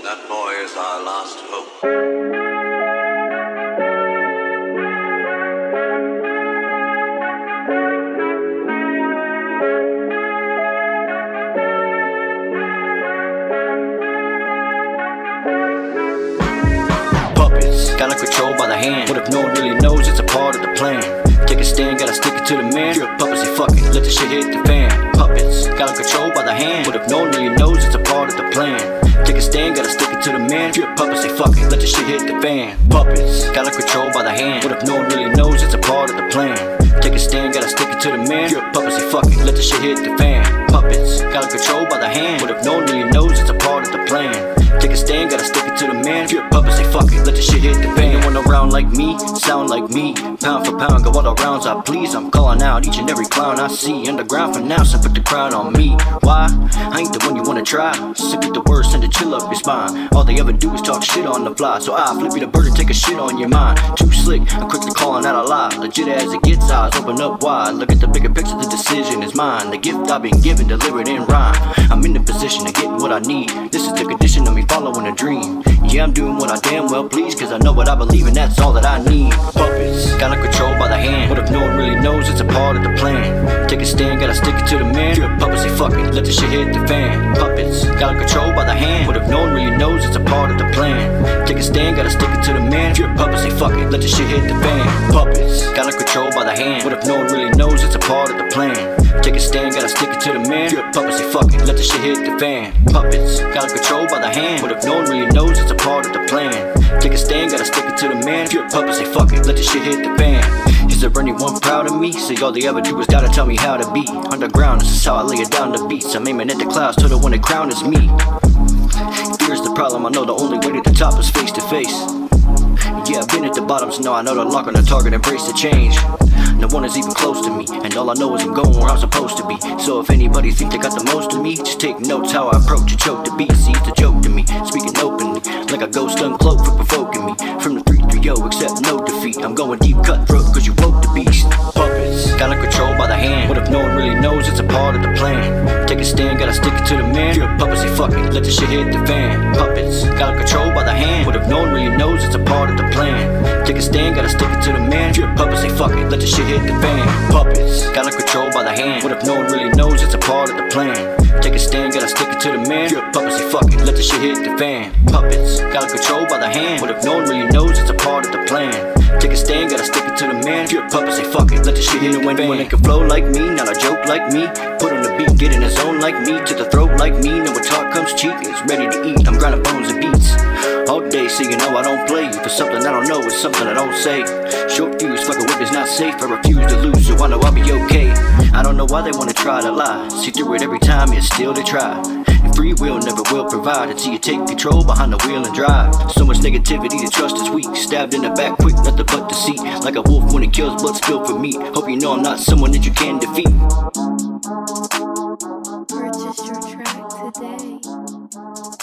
That boy is our last hope. Got control by the hand. What if no one really knows it's a part of the plan? Take a stand, gotta stick it to the man. You're a puppet, say fuck it, let the shit hit the fan. Puppets, got control by the hand. What if no one really knows it's a part of the plan? Take a stand, gotta stick it to the man. You're a puppet, say fuck it, let the shit hit the fan. Puppets, got control by the hand. What if no one really knows it's a part of the plan? Take a stand, gotta stick it to the man. You're a puppet, say fuck it, let the shit hit the fan. Puppets, got control by the hand. What if no one really knows it's a part of the plan? Take a stand, gotta stick it to the man. If you're a puppet, say fuck it, let the shit hit the fan. No one around like me, sound like me. Pound for pound, go all the rounds I please. I'm calling out each and every clown I see. Underground for now, so put the crown on me. Why? I ain't the one you wanna try. Sick with the words, send a chill up your spine. All they ever do is talk shit on the fly. So I flip you the bird and take a shit on your mind. Too slick, I'm quick to calling out a lie. Legit as it gets, eyes open up wide. Look at the bigger picture, the decision is mine. The gift I've been given, delivered in rhyme. I'm in the position to get what I need. This is the condition of me following a dream. Yeah, I'm doing what I damn well please, cause I know what I believe and that's all that I need. Puppets, got control by the hand. What if no one really knows it's a part of the plan? Take a stand, gotta stick it to the man. You're a puppet, say fuck it, let the shit hit the fan. Puppets, got control by the hand. What if no one really knows it's a part of the plan? Take a stand, gotta stick it to the man. You're a puppet, say fuck it, let the shit hit the fan. Puppets, got control by the hand. What if no one really knows it's a part of the plan? Take a stand, gotta stick it to the man. You're a puppet, say fuck it, let the shit hit the fan. Puppets, got control by the hand. What if no one really knows it's a part of the plan? Take a stand, gotta stick it to the man. If you're a puppet, say fuck it, let the shit hit the fan. Is there anyone proud of me? Say all they ever do is gotta tell me how to be. Underground, this is how I lay it down the beats. I'm aiming at the clouds till the one that crown is me. Fear's the problem, I know the only way to the top is face to face. Yeah, I've been at the bottom, so now I know to lock on the target, embrace the change. No one is even close to me, and all I know is I'm going where I'm supposed to be. So if anybody think they got the most of me, just take notes how I approach it, choke the beat. See, it's a joke to me, speaking openly, like a ghost uncloaked for provoking me. From the 3-3-0, accept no defeat. I'm going deep cutthroat, cause you woke the beast. Puppets, got control by the hand. What if no one really knows it's a part of the plan? Take a stand, gotta stick it to the man. You're a puppet, say fuck it, let the shit hit the fan. Puppets, got control by the hand. What if no one really knows it's a part of the plan? Take a stand, gotta stick it to the man. You're a puppet, say fuck it, let the shit hit the fan. Puppets, got control by the hand. What if no one really knows it's a part of the plan? Take a stand, gotta stick it to the man. You're a puppet, say fuck it, let the shit hit the fan. Puppets, got control by the hand. What if no one really knows it's a part of the plan? Take a stand, gotta stick it to the man. You're a puppet, say fuck it, let the shit hit the fan. When it can flow like me, not a joke like me. Put on the beat, get in the zone like me. To the throat like me, know what talk comes cheap. It's ready to eat, I'm grinding bones and beats all day, so you know I don't play. For something I don't know, it's something I don't say. Short fuse, fucking whip is not safe. I refuse to lose, so I know I'll be okay. I don't know why they wanna try to lie. See through it every time, yet still they try. And free will never will provide until you take control behind the wheel and drive. So much negativity, the trust is weak. Stabbed in the back quick, nothing but deceit. Like a wolf when it kills, blood spilled for meat. Hope you know I'm not someone that you can defeat. Purchase your track today.